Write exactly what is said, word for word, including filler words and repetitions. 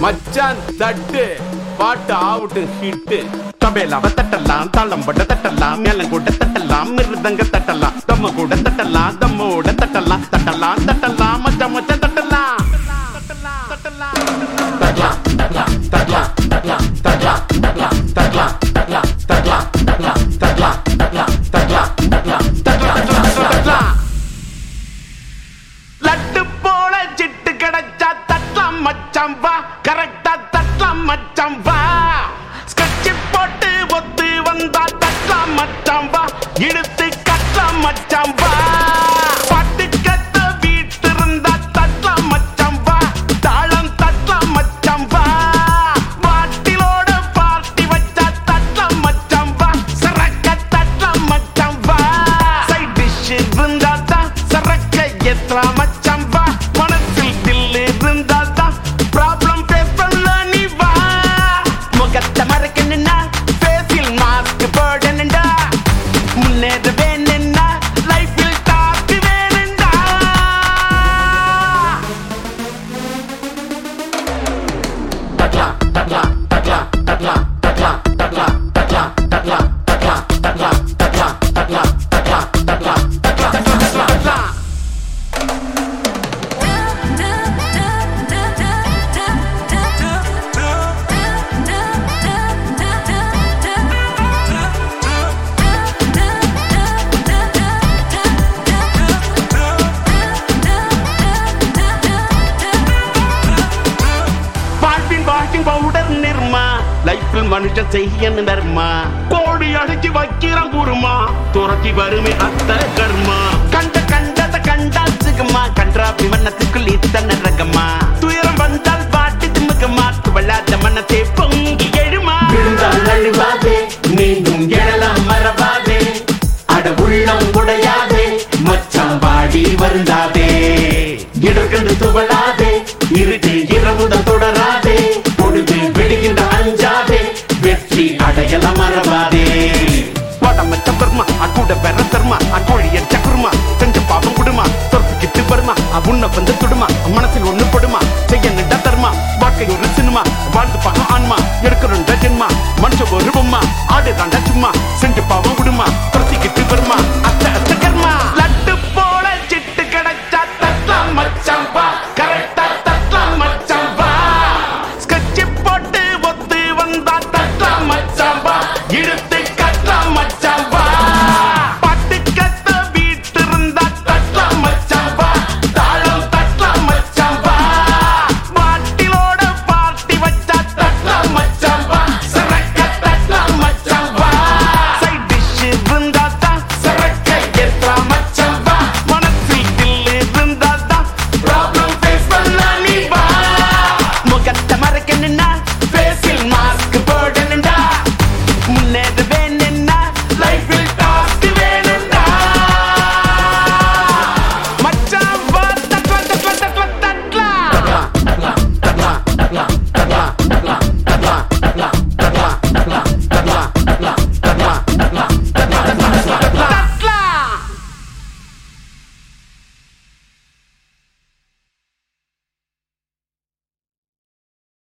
மச்சான் தட்டு பாட்டு ஆவுட்டு ஹிட்டு தபேலாவ தட்டலாம் தாளம் பட தட்டலாம் மேலம் கூட தட்டலாம் மிருதங்க தட்டலாம் தம்ம கூட தட்டலாம் தம்மோட தட்டலாம் தட்டலாம் தட்டலாம் மச்சான் மச்சான் தட்டலாம் தட்டலாம் தட்டலாம் தட்டலாம் தட்டலாம் தட்டலாம் தட்டலாம் தட்டலாம் தட்டலாம் தட்டலாம் தட்டலாம் தட்டலாம் தட்டலாம் தட்டலாம் தட்டலாம் தட்டலாம் தட்டலாம் லட்டு போல சிட்டு கிடைச்சா தட்டலாம் மச்சான் வா கரெக்டா தட்டலாம் மச்சான் வா ஸ்கட்ச் போட்டு ஒத்து வந்தா தட்டலாம் மச்சான் வா இழுத்து கட்டலாம் மச்சான் வா பாட்டு கத்த வீட்டு இருந்தா தட்டலாம் மச்சான் வா தாளம் தட்டலாம் மச்சான் வா பாட்டிலோட பார்ட்டி வச்சா தட்டலாம் மச்சான் வா சரக்க தட்டலாம் மச்சான் வா சைட் டிஷ் இருந்தா தான் சரக்க ஏத்தலாம் மச்சான் வா மனசில் தில் இருந்தா தான் ப்ராப்ளம் ஃபேஸ் பண்ண நீ வா முகத்தை மறைக்கணும்னா ஃபேஸில் மாஸ்க் போடணும்டா முன்னேற வேணும்னா லைஃபில் டாப் வேணும்டா தட்டலாம் தட்டலாம் தட்டலாம் தட்டலாம் தட்டலாம் தட்டலாம் தட்டலாம் தட்டலாம் தட்டலாம் தட்டலாம் தட்டலாம் தட்டலாம் தட்டலாம் தட்டலாம் தட்டலாம் தட்டலாம் வாழ்வின் வாஷிங் பவுடர் நிர்மா லைஃபில் மனுஷன் செய்யணும் தர்மா கோடி அடிச்சு வைக்கிறான் குருமா துரத்தி வருமே அத்தனை கர்மா கண்ட கண்டத கண்டா சிகமா கன்றா விமனத்துக்குள் இத்தனை ரகமா துயரம் வந்து